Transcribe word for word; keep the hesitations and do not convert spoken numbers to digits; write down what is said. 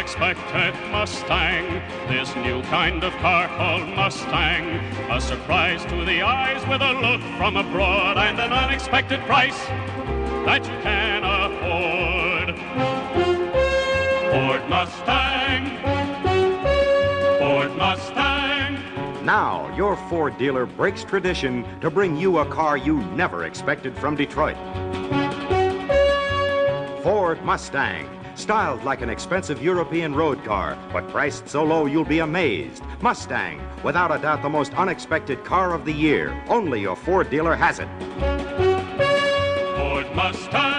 unexpected Mustang, this new kind of car called Mustang, a surprise to the eyes with a look from abroad and an unexpected price that you can afford. Ford Mustang, Ford Mustang. Now, your Ford dealer breaks tradition to bring you a car you never expected from Detroit. Ford Mustang, styled like an expensive European road car, but priced so low you'll be amazed. Mustang, without a doubt the most unexpected car of the year. Only your Ford dealer has it. Ford Mustang.